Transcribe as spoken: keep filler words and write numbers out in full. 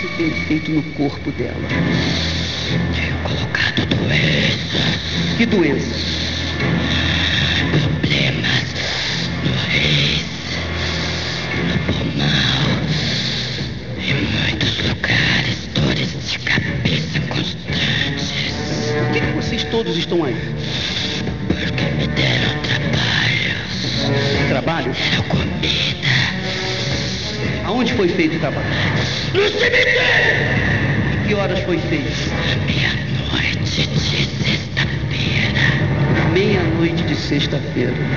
você tem feito no corpo dela? Tenho colocado doenças. Que doenças? Problemas no rins, no pulmão, em muitos lugares, dores de cabeça constantes. Por que, que vocês todos estão aí? Porque me deram trabalhos. Trabalho? Deram comida. Aonde foi feito o trabalho? No cemitério! E que horas foi feito? Meia-noite de sexta-feira. Meia-noite de sexta-feira.